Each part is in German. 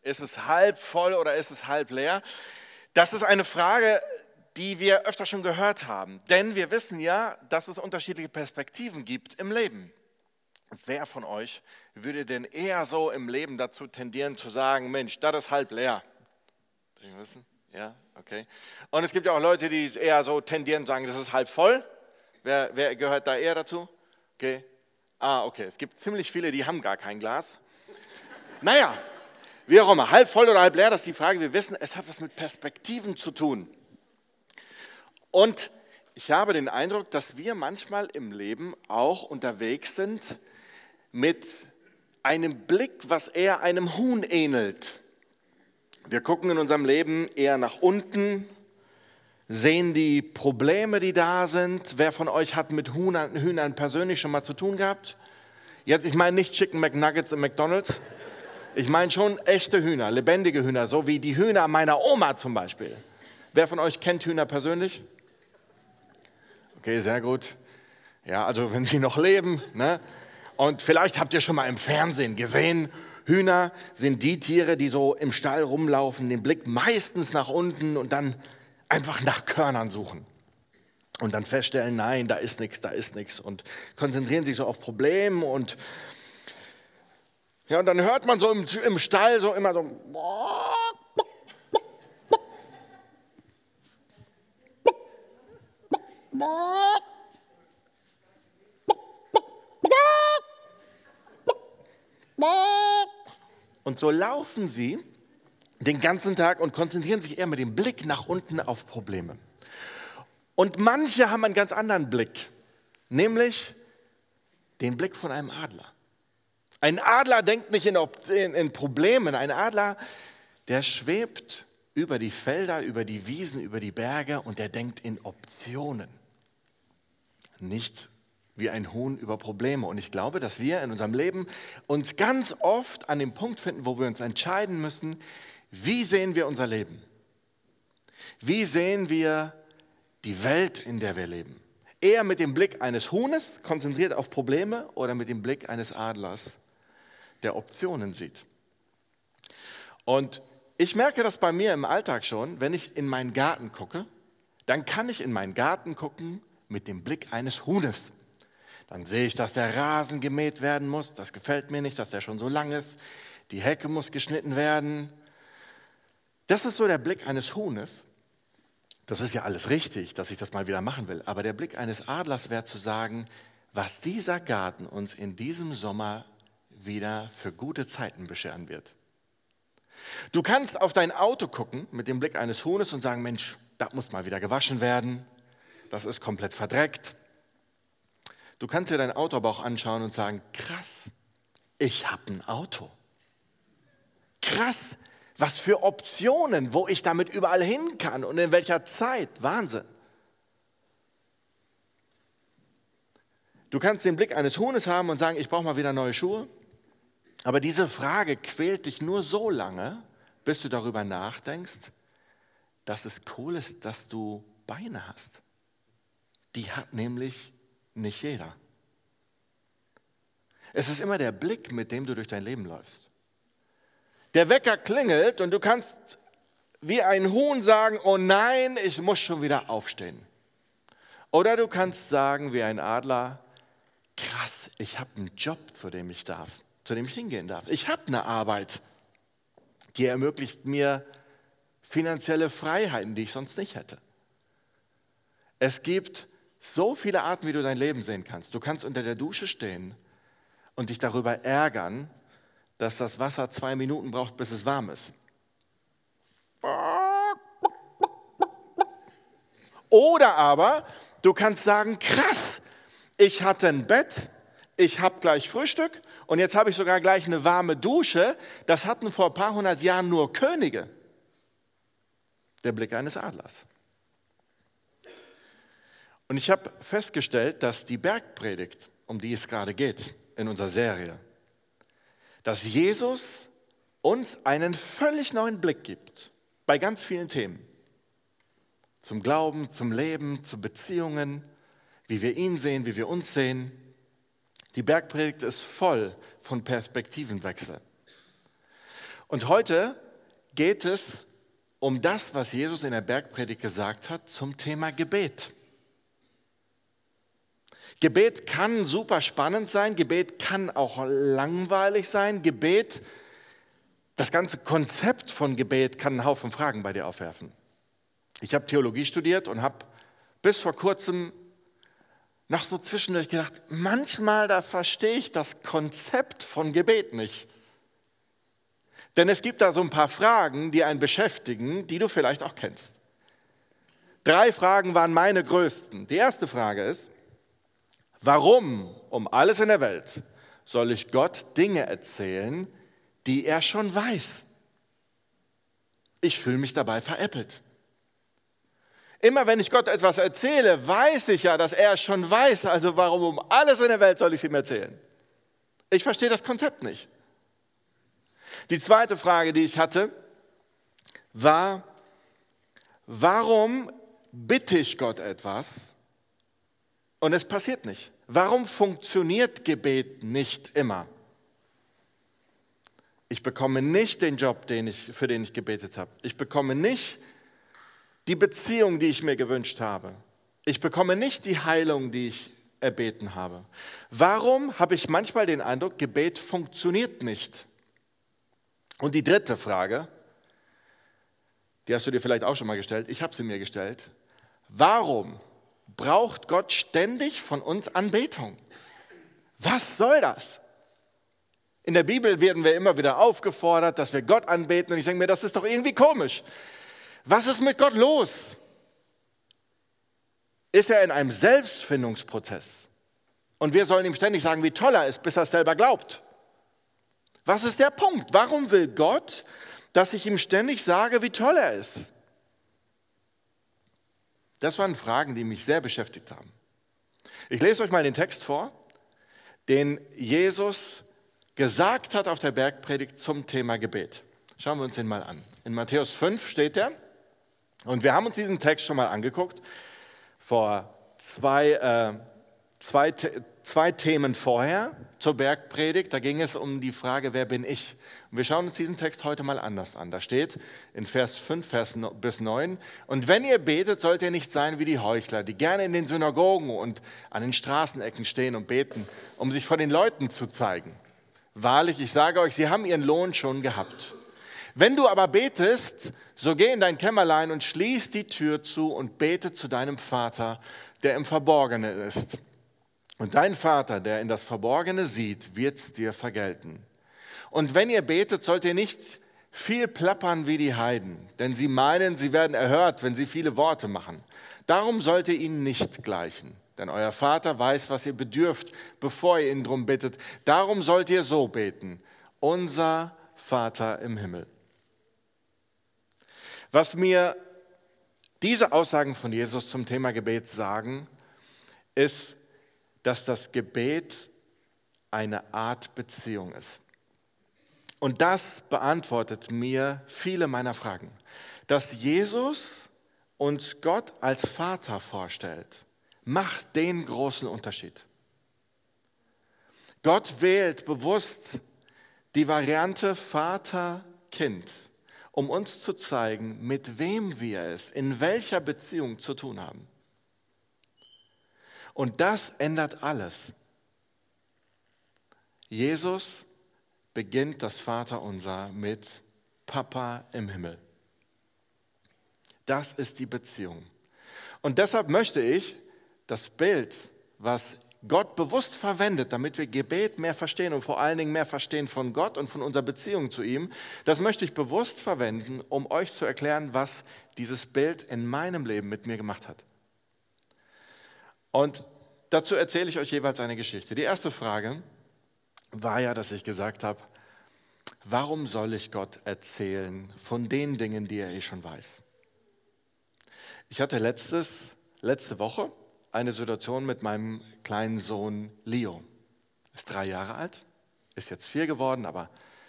Ist es halb voll oder ist es halb leer? Das ist eine Frage, die wir öfter schon gehört haben. Denn wir wissen ja, dass es unterschiedliche Perspektiven gibt im Leben. Wer von euch würde denn eher so im Leben dazu tendieren zu sagen, Mensch, das ist halb leer? Sie wissen? Ja, okay. Und es gibt ja auch Leute, die es eher so tendieren zu sagen, das ist halb voll. Wer gehört da eher dazu? Okay. Okay. Es gibt ziemlich viele, die haben gar kein Glas. Naja, wie auch immer, halb voll oder halb leer, das ist die Frage. Wir wissen, es hat was mit Perspektiven zu tun. Und ich habe den Eindruck, dass wir manchmal im Leben auch unterwegs sind mit einem Blick, was eher einem Huhn ähnelt. Wir gucken in unserem Leben eher nach unten, sehen die Probleme, die da sind. Wer von euch hat mit Hühnern persönlich schon mal zu tun gehabt? Jetzt, ich meine nicht Chicken McNuggets im McDonald's. Ich meine schon echte Hühner, lebendige Hühner, so wie die Hühner meiner Oma zum Beispiel. Wer von euch kennt Hühner persönlich? Okay, sehr gut. Ja, also wenn sie noch leben, ne? Und vielleicht habt ihr schon mal im Fernsehen gesehen, Hühner sind die Tiere, die so im Stall rumlaufen, den Blick meistens nach unten und dann einfach nach Körnern suchen. Und dann feststellen, nein, da ist nichts und konzentrieren sich so auf Probleme und ja, und dann hört man so im Stall so immer so und so laufen sie den ganzen Tag und konzentrieren sich eher mit dem Blick nach unten auf Probleme. Und manche haben einen ganz anderen Blick, nämlich den Blick von einem Adler. Ein Adler denkt nicht in Problemen, ein Adler, der schwebt über die Felder, über die Wiesen, über die Berge und der denkt in Optionen. Nicht wie ein Huhn über Probleme. Und ich glaube, dass wir in unserem Leben uns ganz oft an dem Punkt finden, wo wir uns entscheiden müssen, wie sehen wir unser Leben? Wie sehen wir die Welt, in der wir leben? Eher mit dem Blick eines Huhnes, konzentriert auf Probleme, oder mit dem Blick eines Adlers, der Optionen sieht. Und ich merke das bei mir im Alltag schon, wenn ich in meinen Garten gucke, dann kann ich in meinen Garten gucken mit dem Blick eines Huhnes. Dann sehe ich, dass der Rasen gemäht werden muss. Das gefällt mir nicht, dass der schon so lang ist. Die Hecke muss geschnitten werden. Das ist so der Blick eines Huhnes. Das ist ja alles richtig, dass ich das mal wieder machen will. Aber der Blick eines Adlers wäre zu sagen, was dieser Garten uns in diesem Sommer wieder für gute Zeiten bescheren wird. Du kannst auf dein Auto gucken mit dem Blick eines Huhnes und sagen, Mensch, das muss mal wieder gewaschen werden. Das ist komplett verdreckt. Du kannst dir dein Auto aber auch anschauen und sagen, krass, ich habe ein Auto. Krass, was für Optionen, wo ich damit überall hin kann und in welcher Zeit. Wahnsinn. Du kannst den Blick eines Huhnes haben und sagen, ich brauche mal wieder neue Schuhe. Aber diese Frage quält dich nur so lange, bis du darüber nachdenkst, dass es cool ist, dass du Beine hast. Die hat nämlich nicht jeder. Es ist immer der Blick, mit dem du durch dein Leben läufst. Der Wecker klingelt und du kannst wie ein Huhn sagen, oh nein, ich muss schon wieder aufstehen. Oder du kannst sagen wie ein Adler, krass, ich habe einen Job, zu dem ich hingehen darf. Ich habe eine Arbeit, die ermöglicht mir finanzielle Freiheiten, die ich sonst nicht hätte. Es gibt so viele Arten, wie du dein Leben sehen kannst. Du kannst unter der Dusche stehen und dich darüber ärgern, dass das Wasser 2 Minuten braucht, bis es warm ist. Oder aber du kannst sagen, krass, ich hatte ein Bett, ich habe gleich Frühstück und jetzt habe ich sogar gleich eine warme Dusche. Das hatten vor ein paar hundert Jahren nur Könige. Der Blick eines Adlers. Und ich habe festgestellt, dass die Bergpredigt, um die es gerade geht in unserer Serie, dass Jesus uns einen völlig neuen Blick gibt bei ganz vielen Themen. Zum Glauben, zum Leben, zu Beziehungen, wie wir ihn sehen, wie wir uns sehen. Die Bergpredigt ist voll von Perspektivenwechsel. Und heute geht es um das, was Jesus in der Bergpredigt gesagt hat zum Thema Gebet. Gebet kann super spannend sein, Gebet kann auch langweilig sein. Gebet, das ganze Konzept von Gebet kann einen Haufen Fragen bei dir aufwerfen. Ich habe Theologie studiert und habe bis vor kurzem noch so zwischendurch gedacht, manchmal da verstehe ich das Konzept von Gebet nicht. Denn es gibt da so ein paar Fragen, die einen beschäftigen, die du vielleicht auch kennst. 3 Fragen waren meine größten. Die erste Frage ist, warum um alles in der Welt soll ich Gott Dinge erzählen, die er schon weiß? Ich fühle mich dabei veräppelt. Immer wenn ich Gott etwas erzähle, weiß ich ja, dass er es schon weiß. Also warum um alles in der Welt soll ich es ihm erzählen? Ich verstehe das Konzept nicht. Die zweite Frage, die ich hatte, war, warum bitte ich Gott etwas und es passiert nicht? Warum funktioniert Gebet nicht immer? Ich bekomme nicht den Job, für den ich gebetet habe. Ich bekomme nicht die Beziehung, die ich mir gewünscht habe. Ich bekomme nicht die Heilung, die ich erbeten habe. Warum habe ich manchmal den Eindruck, Gebet funktioniert nicht? Und die dritte Frage, die hast du dir vielleicht auch schon mal gestellt, ich habe sie mir gestellt. Warum braucht Gott ständig von uns Anbetung? Was soll das? In der Bibel werden wir immer wieder aufgefordert, dass wir Gott anbeten. Und ich denke mir, das ist doch irgendwie komisch. Was ist mit Gott los? Ist er in einem Selbstfindungsprozess? Und wir sollen ihm ständig sagen, wie toll er ist, bis er es selber glaubt. Was ist der Punkt? Warum will Gott, dass ich ihm ständig sage, wie toll er ist? Das waren Fragen, die mich sehr beschäftigt haben. Ich lese euch mal den Text vor, den Jesus gesagt hat auf der Bergpredigt zum Thema Gebet. Schauen wir uns den mal an. In Matthäus 5 steht er, und wir haben uns diesen Text schon mal angeguckt, vor zwei Themen vorher zur Bergpredigt. Da ging es um die Frage, wer bin ich? Und wir schauen uns diesen Text heute mal anders an. Da steht in Vers 5 bis 9, und wenn ihr betet, sollt ihr nicht sein wie die Heuchler, die gerne in den Synagogen und an den Straßenecken stehen und beten, um sich vor den Leuten zu zeigen. Wahrlich, ich sage euch, sie haben ihren Lohn schon gehabt. Wenn du aber betest, so geh in dein Kämmerlein und schließ die Tür zu und bete zu deinem Vater, der im Verborgenen ist. Und dein Vater, der in das Verborgene sieht, wird dir vergelten. Und wenn ihr betet, sollt ihr nicht viel plappern wie die Heiden, denn sie meinen, sie werden erhört, wenn sie viele Worte machen. Darum sollt ihr ihnen nicht gleichen, denn euer Vater weiß, was ihr bedürft, bevor ihr ihn drum bittet. Darum sollt ihr so beten: Unser Vater im Himmel. Was mir diese Aussagen von Jesus zum Thema Gebet sagen, ist, dass das Gebet eine Art Beziehung ist. Und das beantwortet mir viele meiner Fragen. Dass Jesus uns Gott als Vater vorstellt, macht den großen Unterschied. Gott wählt bewusst die Variante Vater-Kind, um uns zu zeigen, mit wem wir es in welcher Beziehung zu tun haben. Und das ändert alles. Jesus beginnt das Vaterunser mit Papa im Himmel. Das ist die Beziehung. Und deshalb möchte ich das Bild, was Gott bewusst verwendet, damit wir Gebet mehr verstehen und vor allen Dingen mehr verstehen von Gott und von unserer Beziehung zu ihm, das möchte ich bewusst verwenden, um euch zu erklären, was dieses Bild in meinem Leben mit mir gemacht hat. Und dazu erzähle ich euch jeweils eine Geschichte. Die erste Frage war ja, dass ich gesagt habe, warum soll ich Gott erzählen von den Dingen, die er eh schon weiß? Ich hatte letzte Woche eine Situation mit meinem kleinen Sohn Leo. Er ist 3 Jahre alt, ist jetzt 4 geworden, aber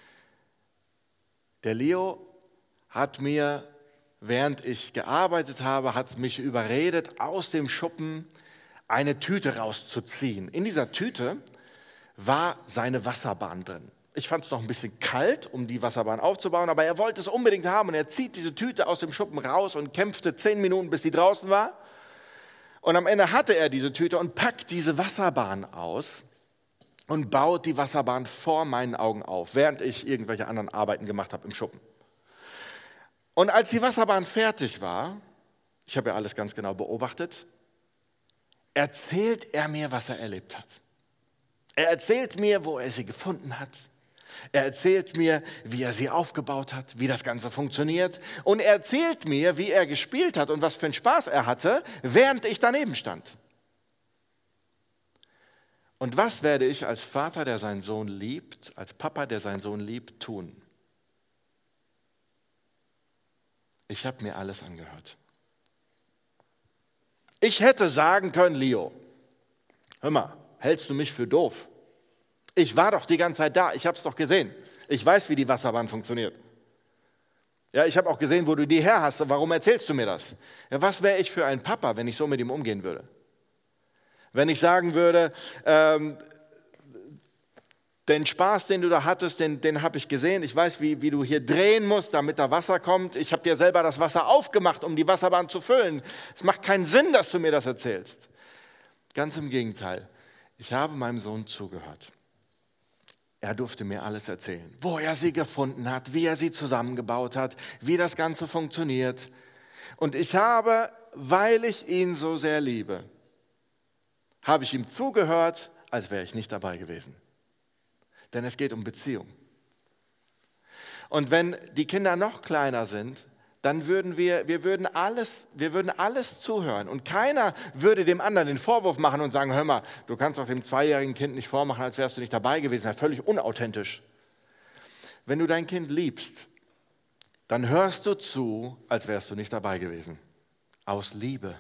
der Leo hat mir, während ich gearbeitet habe, hat mich überredet, aus dem Schuppen eine Tüte rauszuziehen. In dieser Tüte war seine Wasserbahn drin. Ich fand es noch ein bisschen kalt, um die Wasserbahn aufzubauen, aber er wollte es unbedingt haben und er zieht diese Tüte aus dem Schuppen raus und kämpfte 10 Minuten, bis sie draußen war. Und am Ende hatte er diese Tüte und packt diese Wasserbahn aus und baut die Wasserbahn vor meinen Augen auf, während ich irgendwelche anderen Arbeiten gemacht habe im Schuppen. Und als die Wasserbahn fertig war, ich habe ja alles ganz genau beobachtet, erzählt er mir, was er erlebt hat. Er erzählt mir, wo er sie gefunden hat. Er erzählt mir, wie er sie aufgebaut hat, wie das Ganze funktioniert. Und er erzählt mir, wie er gespielt hat und was für einen Spaß er hatte, während ich daneben stand. Und was werde ich als Vater, der seinen Sohn liebt, als Papa, der seinen Sohn liebt, tun? Ich habe mir alles angehört. Ich hätte sagen können, Leo, hör mal, hältst du mich für doof? Ich war doch die ganze Zeit da, ich habe es doch gesehen. Ich weiß, wie die Wasserbahn funktioniert. Ja, ich habe auch gesehen, wo du die her hast. Warum erzählst du mir das? Ja, was wäre ich für ein Papa, wenn ich so mit ihm umgehen würde? Wenn ich sagen würde, den Spaß, den du da hattest, den habe ich gesehen. Ich weiß, wie du hier drehen musst, damit da Wasser kommt. Ich habe dir selber das Wasser aufgemacht, um die Wasserbahn zu füllen. Es macht keinen Sinn, dass du mir das erzählst. Ganz im Gegenteil. Ich habe meinem Sohn zugehört. Er durfte mir alles erzählen, wo er sie gefunden hat, wie er sie zusammengebaut hat, wie das Ganze funktioniert. Und ich habe, weil ich ihn so sehr liebe, habe ich ihm zugehört, als wäre ich nicht dabei gewesen. Denn es geht um Beziehung. Und wenn die Kinder noch kleiner sind, dann würden wir würden alles zuhören und keiner würde dem anderen den Vorwurf machen und sagen, hör mal, du kannst auch dem 2-jährigen Kind nicht vormachen, als wärst du nicht dabei gewesen. Das ist völlig unauthentisch. Wenn du dein Kind liebst, dann hörst du zu, als wärst du nicht dabei gewesen. Aus Liebe.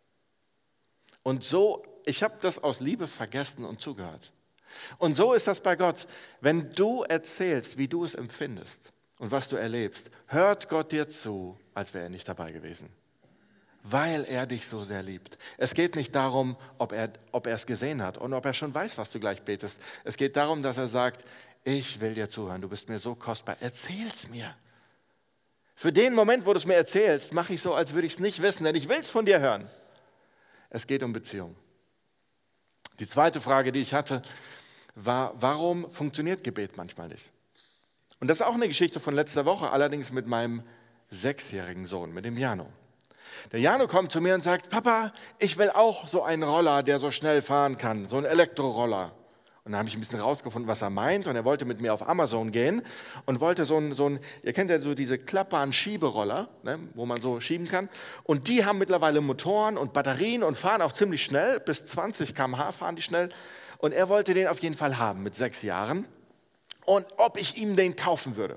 Und so, ich habe das aus Liebe vergessen und zugehört. Und so ist das bei Gott. Wenn du erzählst, wie du es empfindest, und was du erlebst, hört Gott dir zu, als wäre er nicht dabei gewesen. Weil er dich so sehr liebt. Es geht nicht darum, ob er es gesehen hat und ob er schon weiß, was du gleich betest. Es geht darum, dass er sagt, ich will dir zuhören, du bist mir so kostbar, erzähl's mir. Für den Moment, wo du es mir erzählst, mache ich so, als würde ich es nicht wissen, denn ich will es von dir hören. Es geht um Beziehung. Die zweite Frage, die ich hatte, war, warum funktioniert Gebet manchmal nicht? Und das ist auch eine Geschichte von letzter Woche, allerdings mit meinem 6-jährigen Sohn, mit dem Jano. Der Jano kommt zu mir und sagt, Papa, ich will auch so einen Roller, der so schnell fahren kann, so einen Elektroroller. Und dann habe ich ein bisschen rausgefunden, was er meint. Und er wollte mit mir auf Amazon gehen und wollte so ein ihr kennt ja so diese klappbaren Schieberoller, ne, wo man so schieben kann. Und die haben mittlerweile Motoren und Batterien und fahren auch ziemlich schnell, bis 20 km/h fahren die schnell. Und er wollte den auf jeden Fall haben mit 6 Jahren. Und ob ich ihm den kaufen würde.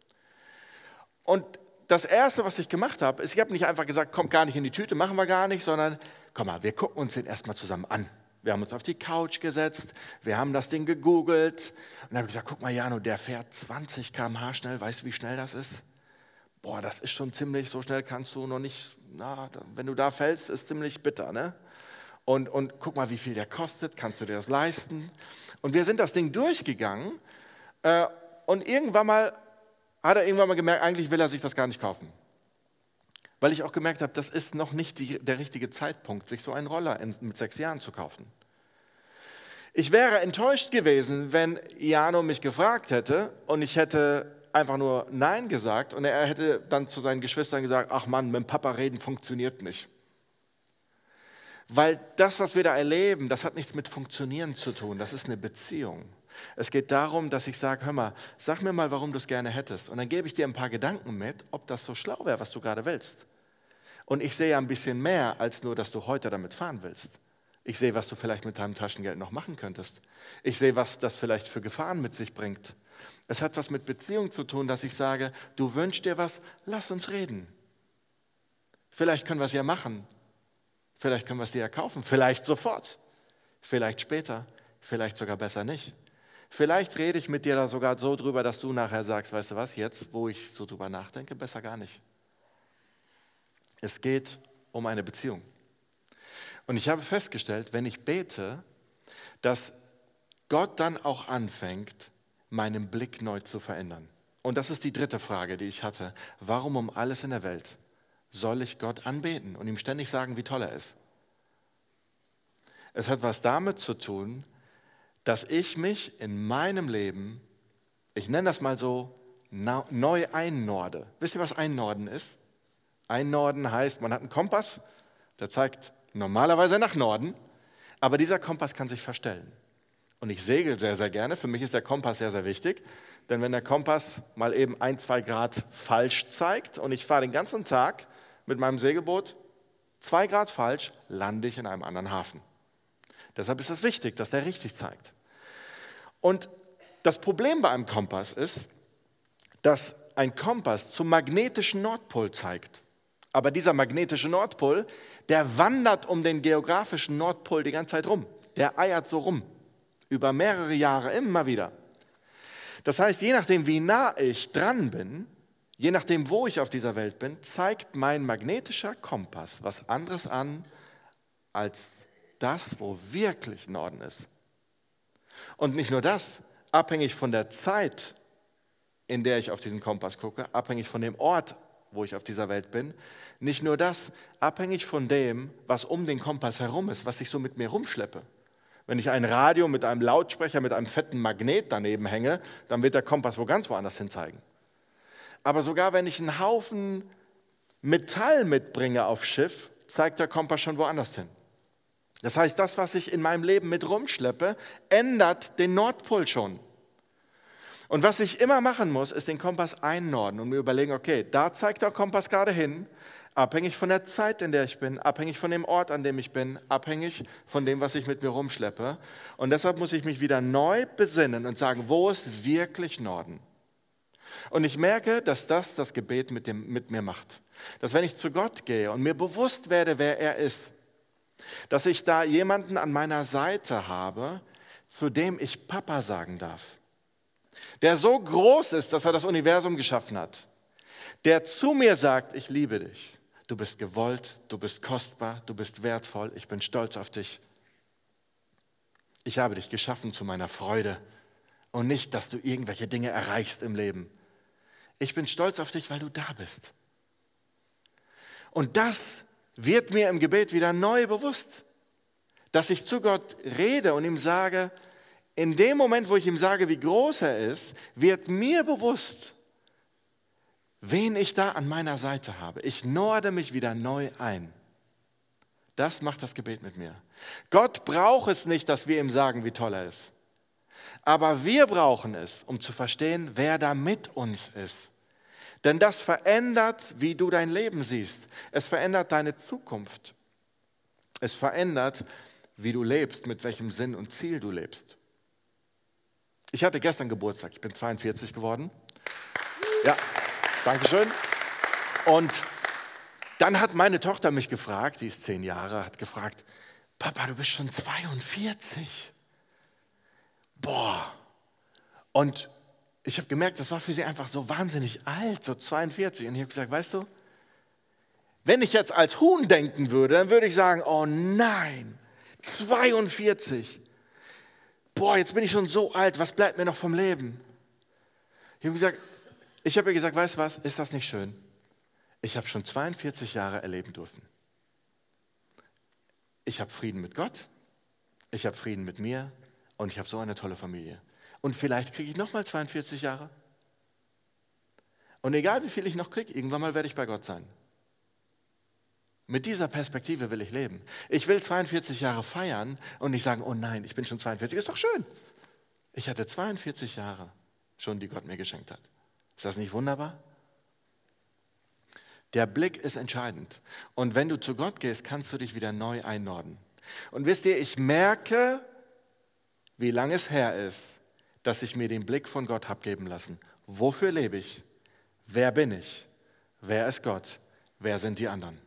Und das Erste, was ich gemacht habe, ist, ich habe nicht einfach gesagt, kommt gar nicht in die Tüte, machen wir gar nicht, sondern komm mal, wir gucken uns den erstmal zusammen an. Wir haben uns auf die Couch gesetzt, wir haben das Ding gegoogelt und dann habe ich gesagt, guck mal Jano, der fährt 20 km/h schnell, weißt du, wie schnell das ist? Boah, das ist schon ziemlich, so schnell kannst du noch nicht, wenn du da fällst, ist ziemlich bitter, ne? Und guck mal, wie viel der kostet, kannst du dir das leisten? Und wir sind das Ding durchgegangen. Und hat er irgendwann mal gemerkt, eigentlich will er sich das gar nicht kaufen. Weil ich auch gemerkt habe, das ist noch nicht der richtige Zeitpunkt, sich so einen Roller mit 6 Jahren zu kaufen. Ich wäre enttäuscht gewesen, wenn Jano mich gefragt hätte und ich hätte einfach nur Nein gesagt und er hätte dann zu seinen Geschwistern gesagt, ach Mann, mit dem Papa reden funktioniert nicht. Weil das, was wir da erleben, das hat nichts mit Funktionieren zu tun, das ist eine Beziehung. Es geht darum, dass ich sage, hör mal, sag mir mal, warum du es gerne hättest. Und dann gebe ich dir ein paar Gedanken mit, ob das so schlau wäre, was du gerade willst. Und ich sehe ja ein bisschen mehr, als nur, dass du heute damit fahren willst. Ich sehe, was du vielleicht mit deinem Taschengeld noch machen könntest. Ich sehe, was das vielleicht für Gefahren mit sich bringt. Es hat was mit Beziehung zu tun, dass ich sage, du wünschst dir was, lass uns reden. Vielleicht können wir es ja machen. Vielleicht können wir es dir ja kaufen. Vielleicht sofort. Vielleicht später. Vielleicht sogar besser nicht. Vielleicht rede ich mit dir da sogar so drüber, dass du nachher sagst, weißt du was, jetzt, wo ich so drüber nachdenke, besser gar nicht. Es geht um eine Beziehung. Und ich habe festgestellt, wenn ich bete, dass Gott dann auch anfängt, meinen Blick neu zu verändern. Und das ist die dritte Frage, die ich hatte. Warum um alles in der Welt soll ich Gott anbeten und ihm ständig sagen, wie toll er ist? Es hat was damit zu tun, dass ich mich in meinem Leben, ich nenne das mal so, neu einnorde. Wisst ihr, was Einnorden ist? Einnorden heißt, man hat einen Kompass, der zeigt normalerweise nach Norden, aber dieser Kompass kann sich verstellen. Und ich segel sehr, sehr gerne. Für mich ist der Kompass sehr, sehr wichtig. Denn wenn der Kompass mal eben 1-2 Grad falsch zeigt und ich fahre den ganzen Tag mit meinem Segelboot 2 Grad falsch, lande ich in einem anderen Hafen. Deshalb ist es wichtig, dass der richtig zeigt. Und das Problem bei einem Kompass ist, dass ein Kompass zum magnetischen Nordpol zeigt. Aber dieser magnetische Nordpol, der wandert um den geografischen Nordpol die ganze Zeit rum. Der eiert so rum. Über mehrere Jahre immer wieder. Das heißt, je nachdem, wie nah ich dran bin, je nachdem, wo ich auf dieser Welt bin, zeigt mein magnetischer Kompass was anderes an, als das, wo wirklich Norden ist. Und nicht nur das, abhängig von der Zeit, in der ich auf diesen Kompass gucke, abhängig von dem Ort, wo ich auf dieser Welt bin, nicht nur das, abhängig von dem, was um den Kompass herum ist, was ich so mit mir rumschleppe. Wenn ich ein Radio mit einem Lautsprecher, mit einem fetten Magnet daneben hänge, dann wird der Kompass ganz woanders hin zeigen. Aber sogar wenn ich einen Haufen Metall mitbringe auf Schiff, zeigt der Kompass schon woanders hin. Das heißt, das, was ich in meinem Leben mit rumschleppe, ändert den Nordpol schon. Und was ich immer machen muss, ist den Kompass einnorden und mir überlegen, okay, da zeigt der Kompass gerade hin, abhängig von der Zeit, in der ich bin, abhängig von dem Ort, an dem ich bin, abhängig von dem, was ich mit mir rumschleppe. Und deshalb muss ich mich wieder neu besinnen und sagen, wo ist wirklich Norden? Und ich merke, dass das Gebet mit mir macht. Dass wenn ich zu Gott gehe und mir bewusst werde, wer er ist, dass ich da jemanden an meiner Seite habe, zu dem ich Papa sagen darf. Der so groß ist, dass er das Universum geschaffen hat. Der zu mir sagt, ich liebe dich. Du bist gewollt, du bist kostbar, du bist wertvoll, ich bin stolz auf dich. Ich habe dich geschaffen zu meiner Freude und nicht, dass du irgendwelche Dinge erreichst im Leben. Ich bin stolz auf dich, weil du da bist. Und das wird mir im Gebet wieder neu bewusst, dass ich zu Gott rede und ihm sage, in dem Moment, wo ich ihm sage, wie groß er ist, wird mir bewusst, wen ich da an meiner Seite habe. Ich norde mich wieder neu ein. Das macht das Gebet mit mir. Gott braucht es nicht, dass wir ihm sagen, wie toll er ist. Aber wir brauchen es, um zu verstehen, wer da mit uns ist. Denn das verändert, wie du dein Leben siehst. Es verändert deine Zukunft. Es verändert, wie du lebst, mit welchem Sinn und Ziel du lebst. Ich hatte gestern Geburtstag, ich bin 42 geworden. Ja, danke schön. Und dann hat meine Tochter mich gefragt, die ist 10 Jahre, hat gefragt, Papa, du bist schon 42. Boah. Und ich habe gemerkt, das war für sie einfach so wahnsinnig alt, so 42. Und ich habe gesagt, weißt du, wenn ich jetzt als Huhn denken würde, dann würde ich sagen, oh nein, 42. Boah, jetzt bin ich schon so alt, was bleibt mir noch vom Leben? Ich habe ihr gesagt, weißt du was, ist das nicht schön? Ich habe schon 42 Jahre erleben dürfen. Ich habe Frieden mit Gott, ich habe Frieden mit mir und ich habe so eine tolle Familie. Und vielleicht kriege ich nochmal 42 Jahre. Und egal wie viel ich noch kriege, irgendwann mal werde ich bei Gott sein. Mit dieser Perspektive will ich leben. Ich will 42 Jahre feiern und nicht sagen, oh nein, ich bin schon 42, ist doch schön. Ich hatte 42 Jahre schon, die Gott mir geschenkt hat. Ist das nicht wunderbar? Der Blick ist entscheidend. Und wenn du zu Gott gehst, kannst du dich wieder neu einnorden. Und wisst ihr, ich merke, wie lange es her ist, dass ich mir den Blick von Gott habe geben lassen. Wofür lebe ich? Wer bin ich? Wer ist Gott? Wer sind die anderen?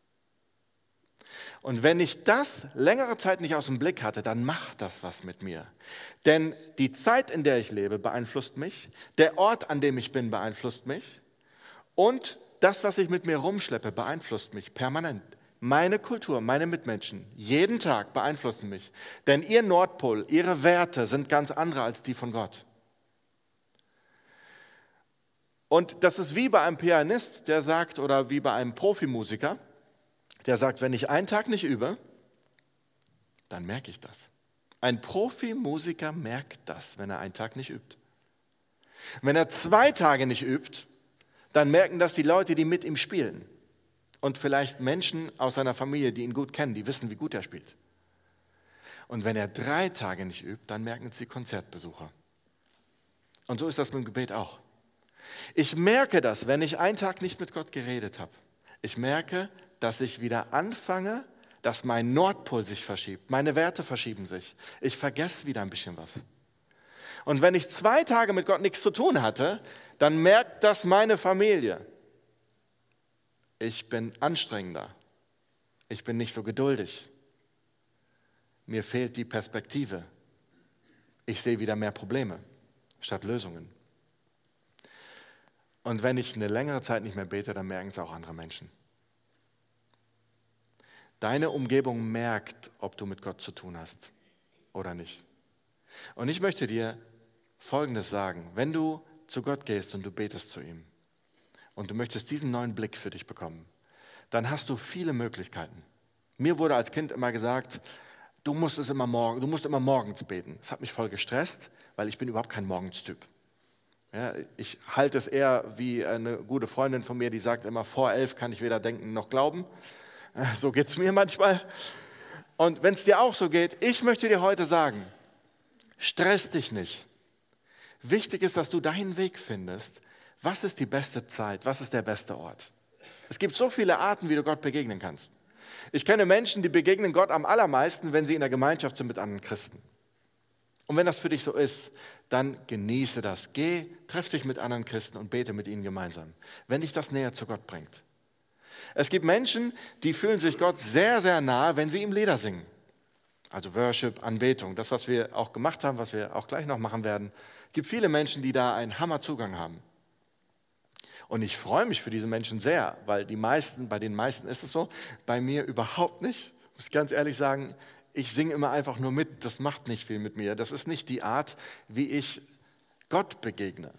Und wenn ich das längere Zeit nicht aus dem Blick hatte, dann macht das was mit mir. Denn die Zeit, in der ich lebe, beeinflusst mich. Der Ort, an dem ich bin, beeinflusst mich. Und das, was ich mit mir rumschleppe, beeinflusst mich permanent. Meine Kultur, meine Mitmenschen, jeden Tag beeinflussen mich. Denn ihr Nordpol, ihre Werte sind ganz andere als die von Gott. Und das ist wie bei einem Pianist, der sagt, oder wie bei einem Profimusiker, der sagt, wenn ich einen Tag nicht übe, dann merke ich das. Ein Profimusiker merkt das, wenn er einen Tag nicht übt. Wenn er 2 Tage nicht übt, dann merken das die Leute, die mit ihm spielen. Und vielleicht Menschen aus seiner Familie, die ihn gut kennen, die wissen, wie gut er spielt. Und wenn er 3 Tage nicht übt, dann merken es die Konzertbesucher. Und so ist das mit dem Gebet auch. Ich merke das, wenn ich einen Tag nicht mit Gott geredet habe. Ich merke, dass ich wieder anfange, dass mein Nordpol sich verschiebt. Meine Werte verschieben sich. Ich vergesse wieder ein bisschen was. Und wenn ich 2 Tage mit Gott nichts zu tun hatte, dann merkt das meine Familie. Ich bin anstrengender. Ich bin nicht so geduldig. Mir fehlt die Perspektive. Ich sehe wieder mehr Probleme statt Lösungen. Und wenn ich eine längere Zeit nicht mehr bete, dann merken es auch andere Menschen. Deine Umgebung merkt, ob du mit Gott zu tun hast oder nicht. Und ich möchte dir Folgendes sagen. Wenn du zu Gott gehst und du betest zu ihm und du möchtest diesen neuen Blick für dich bekommen, dann hast du viele Möglichkeiten. Mir wurde als Kind immer gesagt, du musst immer morgens beten. Das hat mich voll gestresst, weil ich bin überhaupt kein Morgenstyp. Ja, ich halte es eher wie eine gute Freundin von mir, die sagt immer, vor 11 kann ich weder denken noch glauben. So geht es mir manchmal. Und wenn es dir auch so geht, ich möchte dir heute sagen, stress dich nicht. Wichtig ist, dass du deinen Weg findest. Was ist die beste Zeit? Was ist der beste Ort? Es gibt so viele Arten, wie du Gott begegnen kannst. Ich kenne Menschen, die begegnen Gott am allermeisten, wenn sie in der Gemeinschaft sind mit anderen Christen. Und wenn das für dich so ist, dann genieße das. Geh, treff dich mit anderen Christen und bete mit ihnen gemeinsam, wenn dich das näher zu Gott bringt. Es gibt Menschen, die fühlen sich Gott sehr, sehr nahe, wenn sie ihm Lieder singen. Also Worship, Anbetung, das, was wir auch gemacht haben, was wir auch gleich noch machen werden. Es gibt viele Menschen, die da einen Hammerzugang haben. Und ich freue mich für diese Menschen sehr, weil bei den meisten ist es so, bei mir überhaupt nicht. Ich muss ganz ehrlich sagen, ich singe immer einfach nur mit, das macht nicht viel mit mir. Das ist nicht die Art, wie ich Gott begegne.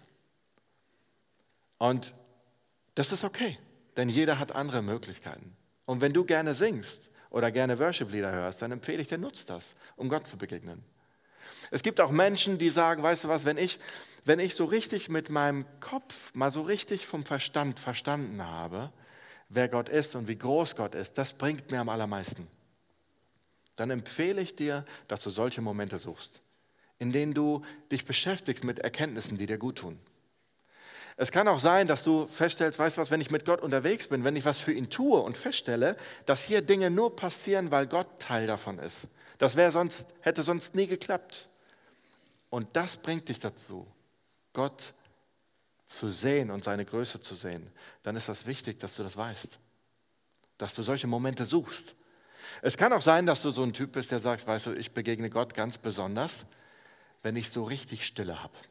Und das ist okay, denn jeder hat andere Möglichkeiten. Und wenn du gerne singst oder gerne Worship-Lieder hörst, dann empfehle ich dir, nutzt das, um Gott zu begegnen. Es gibt auch Menschen, die sagen, weißt du was, wenn ich so richtig mit meinem Kopf mal so richtig vom Verstand verstanden habe, wer Gott ist und wie groß Gott ist, das bringt mir am allermeisten. Dann empfehle ich dir, dass du solche Momente suchst, in denen du dich beschäftigst mit Erkenntnissen, die dir gut tun. Es kann auch sein, dass du feststellst, weißt du was, wenn ich mit Gott unterwegs bin, wenn ich was für ihn tue und feststelle, dass hier Dinge nur passieren, weil Gott Teil davon ist. Das hätte sonst nie geklappt. Und das bringt dich dazu, Gott zu sehen und seine Größe zu sehen. Dann ist das wichtig, dass du das weißt, dass du solche Momente suchst. Es kann auch sein, dass du so ein Typ bist, der sagt, weißt du, ich begegne Gott ganz besonders, wenn ich so richtig Stille habe.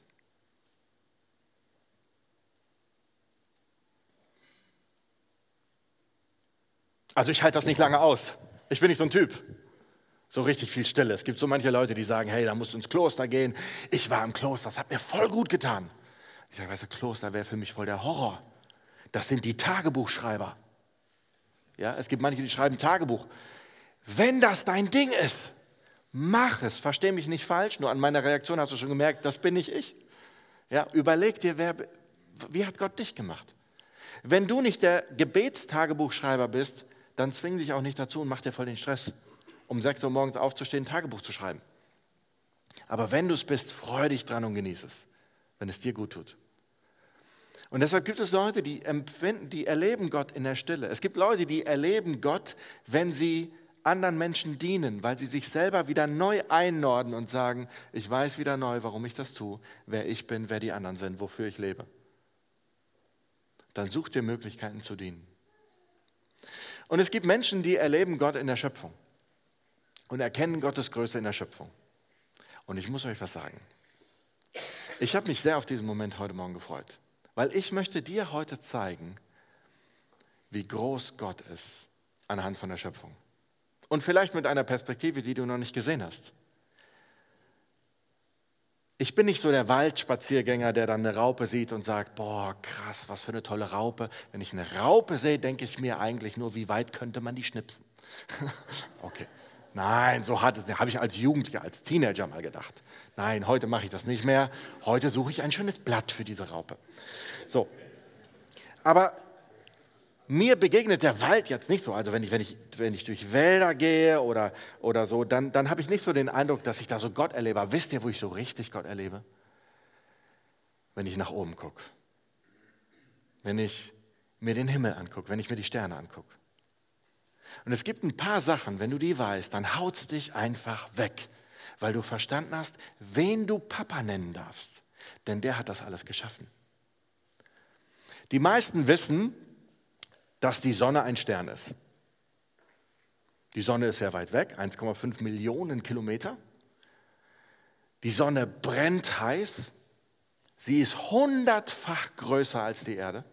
Also ich halte das nicht lange aus. Ich bin nicht so ein Typ. So richtig viel Stille. Es gibt so manche Leute, die sagen, hey, da musst du ins Kloster gehen. Ich war im Kloster, das hat mir voll gut getan. Ich sage, weißt du, Kloster wäre für mich voll der Horror. Das sind die Tagebuchschreiber. Ja, es gibt manche, die schreiben Tagebuch. Wenn das dein Ding ist, mach es. Versteh mich nicht falsch, nur an meiner Reaktion hast du schon gemerkt, das bin nicht ich. Ja, überleg dir, wie hat Gott dich gemacht? Wenn du nicht der Gebetstagebuchschreiber bist, dann zwing dich auch nicht dazu und mach dir voll den Stress, um 6 Uhr morgens aufzustehen, ein Tagebuch zu schreiben. Aber wenn du es bist, freu dich dran und genieße es, wenn es dir gut tut. Und deshalb gibt es Leute, die erleben Gott in der Stille. Es gibt Leute, die erleben Gott, wenn sie anderen Menschen dienen, weil sie sich selber wieder neu einnorden und sagen, ich weiß wieder neu, warum ich das tue, wer ich bin, wer die anderen sind, wofür ich lebe. Dann such dir Möglichkeiten zu dienen. Und es gibt Menschen, die erleben Gott in der Schöpfung und erkennen Gottes Größe in der Schöpfung. Und ich muss euch was sagen. Ich habe mich sehr auf diesen Moment heute Morgen gefreut, weil ich möchte dir heute zeigen, wie groß Gott ist anhand von der Schöpfung. Und vielleicht mit einer Perspektive, die du noch nicht gesehen hast. Ich bin nicht so der Waldspaziergänger, der dann eine Raupe sieht und sagt, boah, krass, was für eine tolle Raupe. Wenn ich eine Raupe sehe, denke ich mir eigentlich nur, wie weit könnte man die schnipsen? Okay. Nein, so hart ist es. Habe ich als Jugendlicher, als Teenager mal gedacht. Nein, heute mache ich das nicht mehr. Heute suche ich ein schönes Blatt für diese Raupe. So. Aber mir begegnet der Wald jetzt nicht so. Also wenn ich durch Wälder gehe oder so, dann habe ich nicht so den Eindruck, dass ich da so Gott erlebe. Aber wisst ihr, wo ich so richtig Gott erlebe? Wenn ich nach oben gucke. Wenn ich mir den Himmel angucke, wenn ich mir die Sterne angucke. Und es gibt ein paar Sachen, wenn du die weißt, dann haut es dich einfach weg, weil du verstanden hast, wen du Papa nennen darfst. Denn der hat das alles geschaffen. Die meisten wissen, dass die Sonne ein Stern ist. Die Sonne ist sehr weit weg, 1,5 Millionen Kilometer. Die Sonne brennt heiß. Sie ist 100-fach größer als die Erde.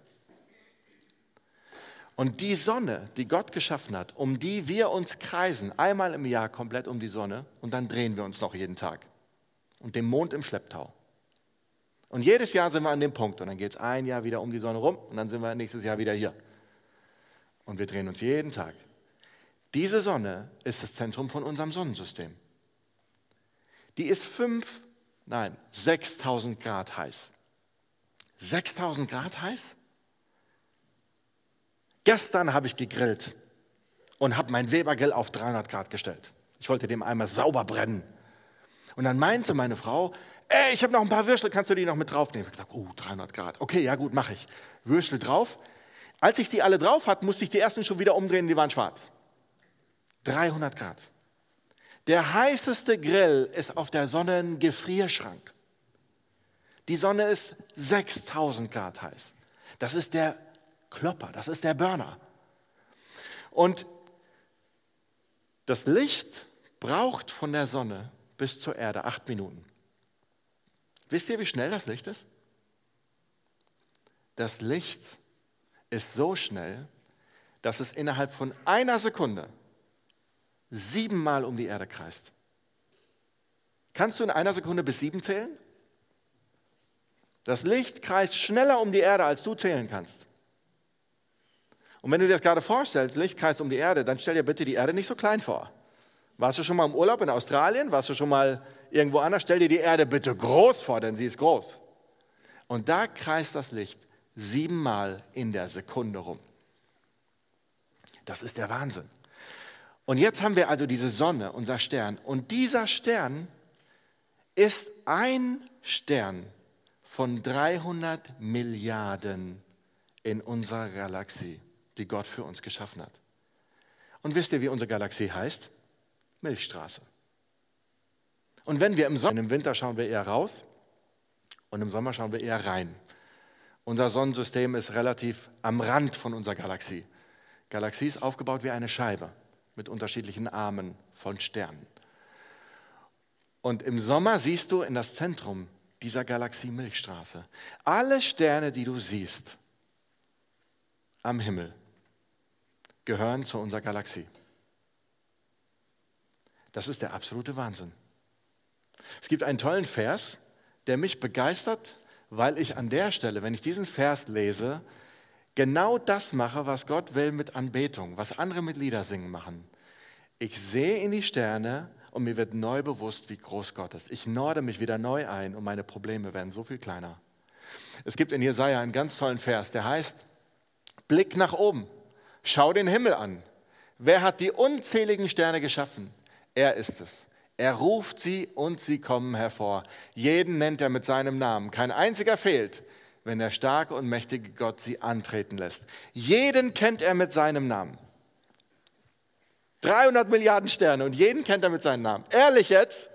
Und die Sonne, die Gott geschaffen hat, um die wir uns kreisen, einmal im Jahr komplett um die Sonne und dann drehen wir uns noch jeden Tag. Und den Mond im Schlepptau. Und jedes Jahr sind wir an dem Punkt und dann geht es ein Jahr wieder um die Sonne rum und dann sind wir nächstes Jahr wieder hier. Und wir drehen uns jeden Tag. Diese Sonne ist das Zentrum von unserem Sonnensystem. Die ist 6.000 Grad heiß. 6.000 Grad heiß? Gestern habe ich gegrillt und habe mein Weber-Grill auf 300 Grad gestellt. Ich wollte dem einmal sauber brennen. Und dann meinte meine Frau, ey, ich habe noch ein paar Würstel, kannst du die noch mit draufnehmen? Ich habe gesagt, 300 Grad. Okay, ja gut, mache ich. Würstel drauf. Als ich die alle drauf hatte, musste ich die ersten schon wieder umdrehen, die waren schwarz. 300 Grad. Der heißeste Grill ist auf der Sonne ein Gefrierschrank. Die Sonne ist 6.000 Grad heiß. Das ist der Klopper, das ist der Burner. Und das Licht braucht von der Sonne bis zur Erde 8 Minuten. Wisst ihr, wie schnell das Licht ist? Das Licht ist so schnell, dass es innerhalb von einer Sekunde 7-mal um die Erde kreist. Kannst du in einer Sekunde bis 7 zählen? Das Licht kreist schneller um die Erde, als du zählen kannst. Und wenn du dir das gerade vorstellst, Licht kreist um die Erde, dann stell dir bitte die Erde nicht so klein vor. Warst du schon mal im Urlaub in Australien? Warst du schon mal irgendwo anders? Stell dir die Erde bitte groß vor, denn sie ist groß. Und da kreist das Licht 7-mal in der Sekunde rum. Das ist der Wahnsinn. Und jetzt haben wir also diese Sonne, unser Stern. Und dieser Stern ist ein Stern von 300 Milliarden in unserer Galaxie, die Gott für uns geschaffen hat. Und wisst ihr, wie unsere Galaxie heißt? Milchstraße. Und wenn wir im Winter schauen wir eher raus und im Sommer schauen wir eher rein. Unser Sonnensystem ist relativ am Rand von unserer Galaxie. Galaxie ist aufgebaut wie eine Scheibe mit unterschiedlichen Armen von Sternen. Und im Sommer siehst du in das Zentrum dieser Galaxie Milchstraße alle Sterne, die du siehst am Himmel, gehören zu unserer Galaxie. Das ist der absolute Wahnsinn. Es gibt einen tollen Vers, der mich begeistert, weil ich an der Stelle, wenn ich diesen Vers lese, genau das mache, was Gott will mit Anbetung, was andere mit Liedersingen machen. Ich sehe in die Sterne und mir wird neu bewusst, wie groß Gott ist. Ich norde mich wieder neu ein und meine Probleme werden so viel kleiner. Es gibt in Jesaja einen ganz tollen Vers, der heißt, Blick nach oben, schau den Himmel an. Wer hat die unzähligen Sterne geschaffen? Er ist es. Er ruft sie und sie kommen hervor. Jeden nennt er mit seinem Namen. Kein einziger fehlt, wenn der starke und mächtige Gott sie antreten lässt. Jeden kennt er mit seinem Namen. 300 Milliarden Sterne und jeden kennt er mit seinem Namen. Ehrlich jetzt?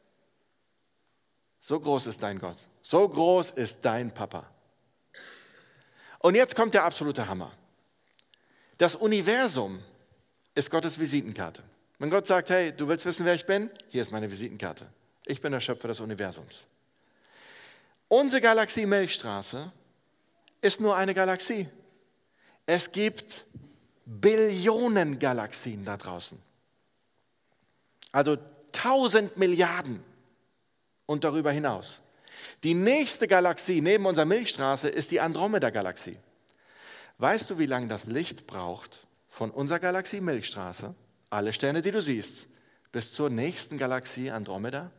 So groß ist dein Gott. So groß ist dein Papa. Und jetzt kommt der absolute Hammer. Das Universum ist Gottes Visitenkarte. Wenn Gott sagt, hey, du willst wissen, wer ich bin? Hier ist meine Visitenkarte. Ich bin der Schöpfer des Universums. Unsere Galaxie Milchstraße ist nur eine Galaxie. Es gibt Billionen Galaxien da draußen. Also 1000 Milliarden. und darüber hinaus. Die nächste Galaxie neben unserer Milchstraße ist die Andromeda-Galaxie. Weißt du, wie lange das Licht braucht von unserer Galaxie Milchstraße, alle Sterne, die du siehst, bis zur nächsten Galaxie Andromeda?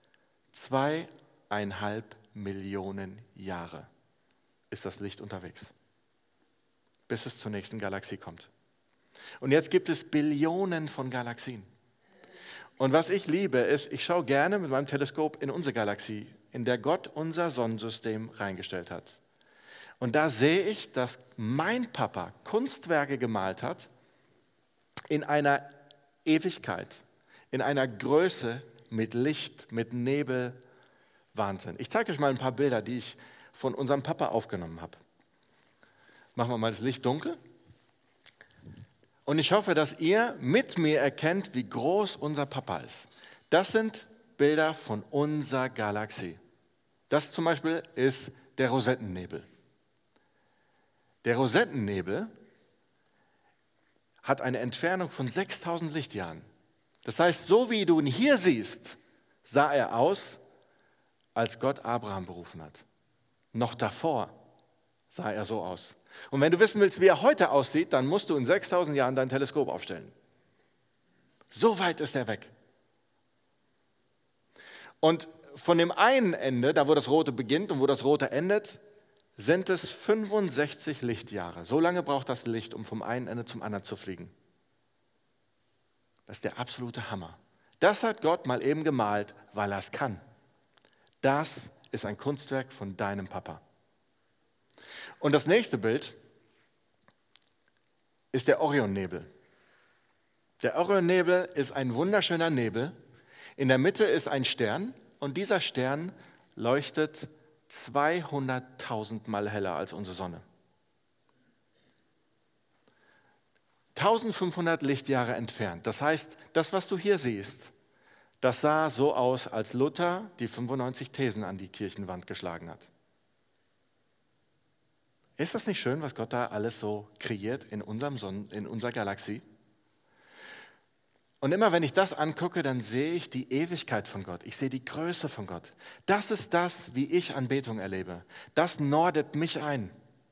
2,5 Millionen Jahre ist das Licht unterwegs, bis es zur nächsten Galaxie kommt. Und jetzt gibt es Billionen von Galaxien. Und was ich liebe, ist, ich schaue gerne mit meinem Teleskop in unsere Galaxie, in der Gott unser Sonnensystem reingestellt hat. Und da sehe ich, dass mein Papa Kunstwerke gemalt hat in einer Ewigkeit, in einer Größe mit Licht, mit Nebel, Wahnsinn. Ich zeige euch mal ein paar Bilder, die ich von unserem Papa aufgenommen habe. Machen wir mal das Licht dunkel. Und ich hoffe, dass ihr mit mir erkennt, wie groß unser Papa ist. Das sind Bilder von unserer Galaxie. Das zum Beispiel ist der Rosettennebel. Der Rosettennebel hat eine Entfernung von 6000 Lichtjahren. Das heißt, so wie du ihn hier siehst, sah er aus, als Gott Abraham berufen hat. Noch davor sah er so aus. Und wenn du wissen willst, wie er heute aussieht, dann musst du in 6000 Jahren dein Teleskop aufstellen. So weit ist er weg. Und von dem einen Ende, da wo das Rote beginnt und wo das Rote endet, sind es 65 Lichtjahre. So lange braucht das Licht, um vom einen Ende zum anderen zu fliegen. Das ist der absolute Hammer. Das hat Gott mal eben gemalt, weil er es kann. Das ist ein Kunstwerk von deinem Papa. Und das nächste Bild ist der Orionnebel. Der Orionnebel ist ein wunderschöner Nebel. In der Mitte ist ein Stern und dieser Stern leuchtet 200.000 Mal heller als unsere Sonne. 1500 Lichtjahre entfernt. Das heißt, das, was du hier siehst, das sah so aus, als Luther die 95 Thesen an die Kirchenwand geschlagen hat. Ist das nicht schön, was Gott da alles so kreiert in unserer Galaxie? Und immer wenn ich das angucke, dann sehe ich die Ewigkeit von Gott. Ich sehe die Größe von Gott. Das ist das, wie ich Anbetung erlebe. Das nordet mich ein.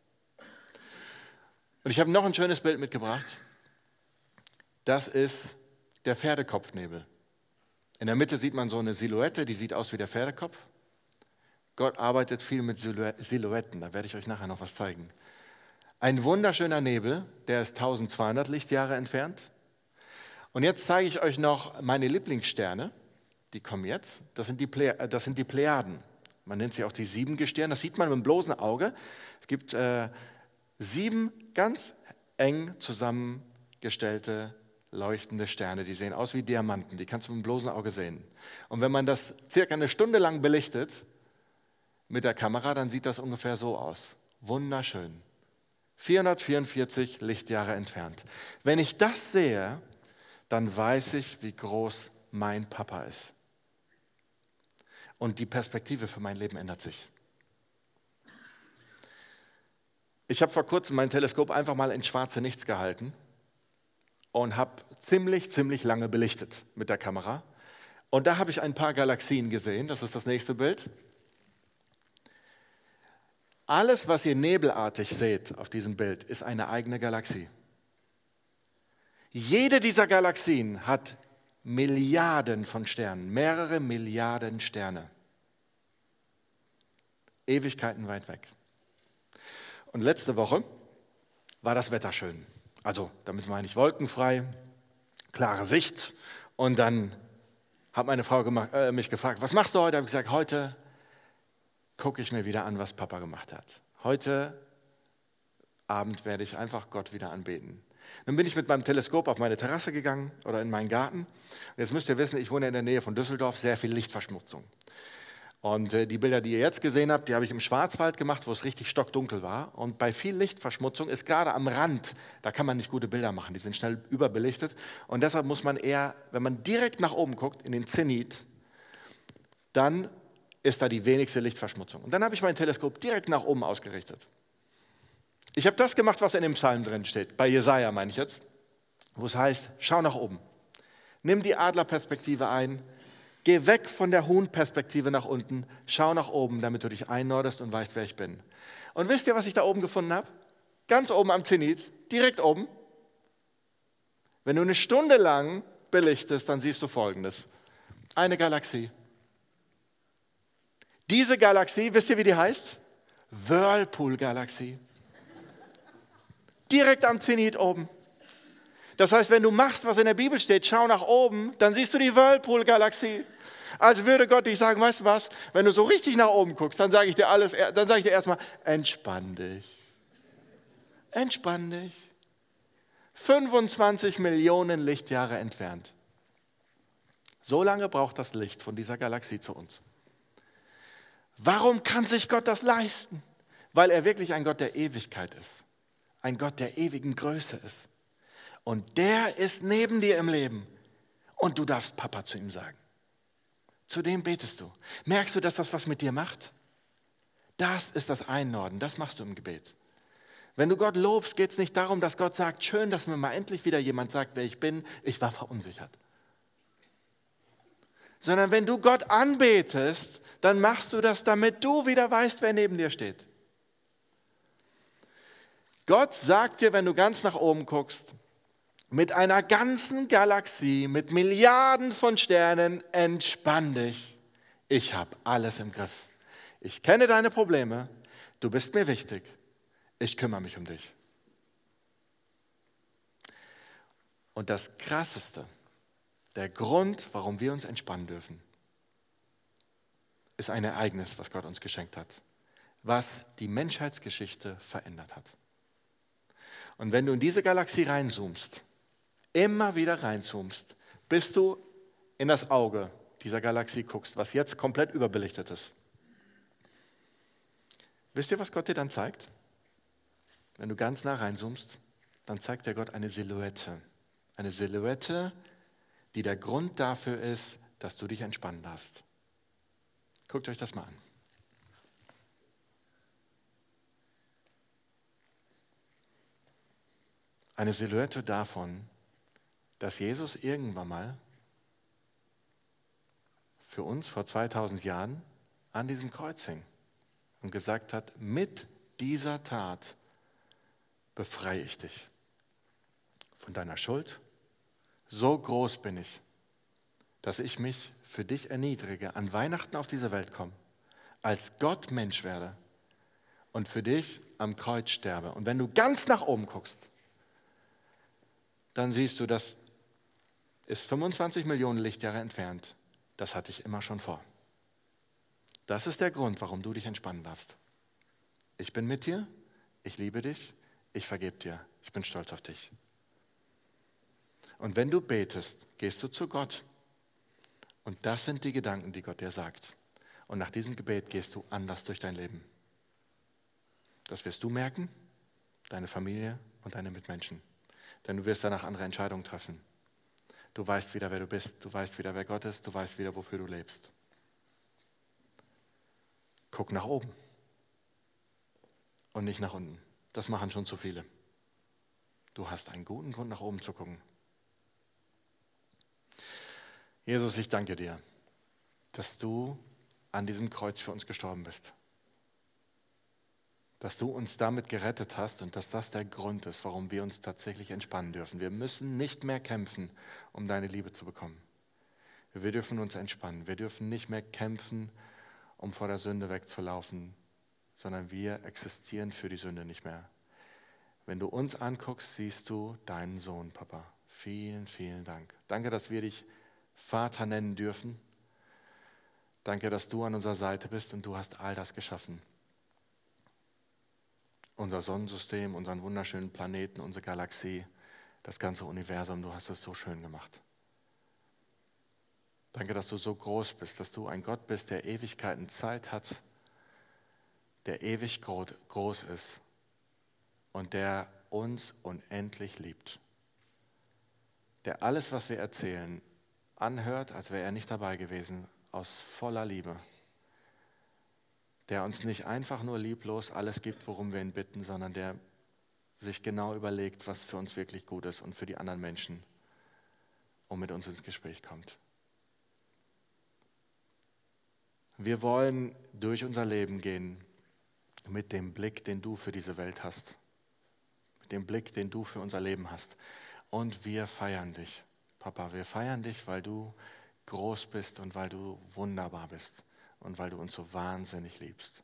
Und ich habe noch ein schönes Bild mitgebracht. Das ist der Pferdekopfnebel. In der Mitte sieht man so eine Silhouette, die sieht aus wie der Pferdekopf. Gott arbeitet viel mit Silhouetten, da werde ich euch nachher noch was zeigen. Ein wunderschöner Nebel, der ist 1200 Lichtjahre entfernt. Und jetzt zeige ich euch noch meine Lieblingssterne, die kommen jetzt. Das sind die Plejaden. Man nennt sie auch die 7 Gestirne, das sieht man mit dem bloßen Auge. Es gibt 7 ganz eng zusammengestellte leuchtende Sterne, die sehen aus wie Diamanten, die kannst du mit dem bloßen Auge sehen. Und wenn man das circa eine Stunde lang belichtet mit der Kamera, dann sieht das ungefähr so aus. Wunderschön. 444 Lichtjahre entfernt. Wenn ich das sehe, dann weiß ich, wie groß mein Papa ist. Und die Perspektive für mein Leben ändert sich. Ich habe vor kurzem mein Teleskop einfach mal ins schwarze Nichts gehalten und habe ziemlich lange belichtet mit der Kamera. Und da habe ich ein paar Galaxien gesehen. Das ist das nächste Bild. Alles, was ihr nebelartig seht auf diesem Bild, ist eine eigene Galaxie. Jede dieser Galaxien hat Milliarden von Sternen, mehrere Milliarden Sterne. Ewigkeiten weit weg. Und letzte Woche war das Wetter schön. Also, damit meine ich wolkenfrei, klare Sicht. Und dann hat meine Frau mich gefragt, was machst du heute? Ich habe gesagt, heute gucke ich mir wieder an, was Papa gemacht hat. Heute Abend werde ich einfach Gott wieder anbeten. Dann bin ich mit meinem Teleskop auf meine Terrasse gegangen oder in meinen Garten. Und jetzt müsst ihr wissen, ich wohne in der Nähe von Düsseldorf, sehr viel Lichtverschmutzung. Und die Bilder, die ihr jetzt gesehen habt, die habe ich im Schwarzwald gemacht, wo es richtig stockdunkel war. Und bei viel Lichtverschmutzung ist gerade am Rand, da kann man nicht gute Bilder machen, die sind schnell überbelichtet. Und deshalb muss man eher, wenn man direkt nach oben guckt, in den Zenit, dann ist da die wenigste Lichtverschmutzung. Und dann habe ich mein Teleskop direkt nach oben ausgerichtet. Ich habe das gemacht, was in dem Psalm drin steht, bei Jesaja meine ich jetzt, wo es heißt, schau nach oben. Nimm die Adlerperspektive ein, Geh weg von der hohen Perspektive nach unten, schau nach oben, damit du dich einordnest und weißt, wer ich bin. Und wisst ihr, was ich da oben gefunden habe? Ganz oben am Zenit, direkt oben. Wenn du eine Stunde lang belichtest, dann siehst du Folgendes. Eine Galaxie. Diese Galaxie, wisst ihr, wie die heißt? Whirlpool-Galaxie. Direkt am Zenit oben. Das heißt, wenn du machst, was in der Bibel steht, schau nach oben, dann siehst du die Whirlpool-Galaxie. Als würde Gott dich sagen, weißt du was, wenn du so richtig nach oben guckst, dann sage ich dir erstmal, entspann dich. Entspann dich. 25 Millionen Lichtjahre entfernt. So lange braucht das Licht von dieser Galaxie zu uns. Warum kann sich Gott das leisten? Weil er wirklich ein Gott der Ewigkeit ist. Ein Gott der ewigen Größe ist. Und der ist neben dir im Leben. Und du darfst Papa zu ihm sagen. Zu dem betest du. Merkst du, dass das was mit dir macht? Das ist das Einnorden, das machst du im Gebet. Wenn du Gott lobst, geht es nicht darum, dass Gott sagt, schön, dass mir mal endlich wieder jemand sagt, wer ich bin. Ich war verunsichert. Sondern wenn du Gott anbetest, dann machst du das, damit du wieder weißt, wer neben dir steht. Gott sagt dir, wenn du ganz nach oben guckst, mit einer ganzen Galaxie, mit Milliarden von Sternen, entspann dich. Ich habe alles im Griff. Ich kenne deine Probleme. Du bist mir wichtig. Ich kümmere mich um dich. Und das Krasseste, der Grund, warum wir uns entspannen dürfen, ist ein Ereignis, was Gott uns geschenkt hat, was die Menschheitsgeschichte verändert hat. Und wenn du in diese Galaxie reinzoomst, immer wieder reinzoomst, bis du in das Auge dieser Galaxie guckst, was jetzt komplett überbelichtet ist. Wisst ihr, was Gott dir dann zeigt? Wenn du ganz nah reinzoomst, dann zeigt dir Gott eine Silhouette. Eine Silhouette, die der Grund dafür ist, dass du dich entspannen darfst. Guckt euch das mal an. Eine Silhouette davon, dass Jesus irgendwann mal für uns vor 2000 Jahren an diesem Kreuz hing und gesagt hat, mit dieser Tat befreie ich dich von deiner Schuld. So groß bin ich, dass ich mich für dich erniedrige, an Weihnachten auf diese Welt komme, als Gott Mensch werde und für dich am Kreuz sterbe. Und wenn du ganz nach oben guckst, dann siehst du, das ist 25 Millionen Lichtjahre entfernt. Das hatte ich immer schon vor. Das ist der Grund, warum du dich entspannen darfst. Ich bin mit dir, ich liebe dich, ich vergebe dir, ich bin stolz auf dich. Und wenn du betest, gehst du zu Gott. Und das sind die Gedanken, die Gott dir sagt. Und nach diesem Gebet gehst du anders durch dein Leben. Das wirst du merken, deine Familie und deine Mitmenschen. Denn du wirst danach andere Entscheidungen treffen. Du weißt wieder, wer du bist. Du weißt wieder, wer Gott ist. Du weißt wieder, wofür du lebst. Guck nach oben und nicht nach unten. Das machen schon zu viele. Du hast einen guten Grund, nach oben zu gucken. Jesus, ich danke dir, dass du an diesem Kreuz für uns gestorben bist. Dass du uns damit gerettet hast und dass das der Grund ist, warum wir uns tatsächlich entspannen dürfen. Wir müssen nicht mehr kämpfen, um deine Liebe zu bekommen. Wir dürfen uns entspannen. Wir dürfen nicht mehr kämpfen, um vor der Sünde wegzulaufen, sondern wir existieren für die Sünde nicht mehr. Wenn du uns anguckst, siehst du deinen Sohn, Papa. Vielen, vielen Dank. Danke, dass wir dich Vater nennen dürfen. Danke, dass du an unserer Seite bist und du hast all das geschaffen. Unser Sonnensystem, unseren wunderschönen Planeten, unsere Galaxie, das ganze Universum, du hast es so schön gemacht. Danke, dass du so groß bist, dass du ein Gott bist, der Ewigkeiten Zeit hat, der ewig groß ist und der uns unendlich liebt. Der alles, was wir erzählen, anhört, als wäre er nicht dabei gewesen, aus voller Liebe. Der uns nicht einfach nur lieblos alles gibt, worum wir ihn bitten, sondern der sich genau überlegt, was für uns wirklich gut ist und für die anderen Menschen und mit uns ins Gespräch kommt. Wir wollen durch unser Leben gehen mit dem Blick, den du für diese Welt hast. Mit dem Blick, den du für unser Leben hast. Und wir feiern dich. Papa, wir feiern dich, weil du groß bist und weil du wunderbar bist und weil du uns so wahnsinnig liebst.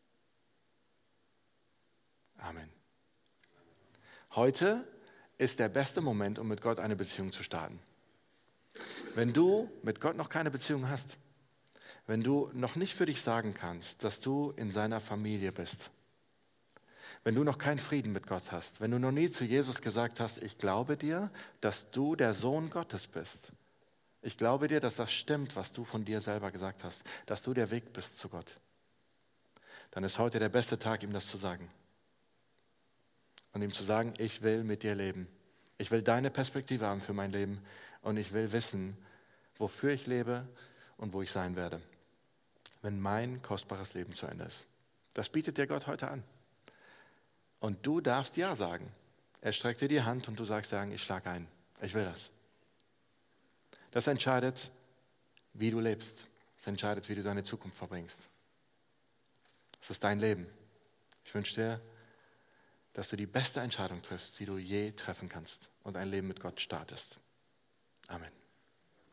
Amen. Heute ist der beste Moment, um mit Gott eine Beziehung zu starten. Wenn du mit Gott noch keine Beziehung hast, wenn du noch nicht für dich sagen kannst, dass du in seiner Familie bist, wenn du noch keinen Frieden mit Gott hast, wenn du noch nie zu Jesus gesagt hast, ich glaube dir, dass du der Sohn Gottes bist. Ich glaube dir, dass das stimmt, was du von dir selber gesagt hast, dass du der Weg bist zu Gott. Dann ist heute der beste Tag, ihm das zu sagen. Und ihm zu sagen, ich will mit dir leben. Ich will deine Perspektive haben für mein Leben und ich will wissen, wofür ich lebe und wo ich sein werde, wenn mein kostbares Leben zu Ende ist. Das bietet dir Gott heute an. Und du darfst Ja sagen. Er streckt dir die Hand und du sagst sagen, ich schlage ein. Ich will das. Das entscheidet, wie du lebst. Das entscheidet, wie du deine Zukunft verbringst. Das ist dein Leben. Ich wünsche dir, dass du die beste Entscheidung triffst, die du je treffen kannst und ein Leben mit Gott startest. Amen.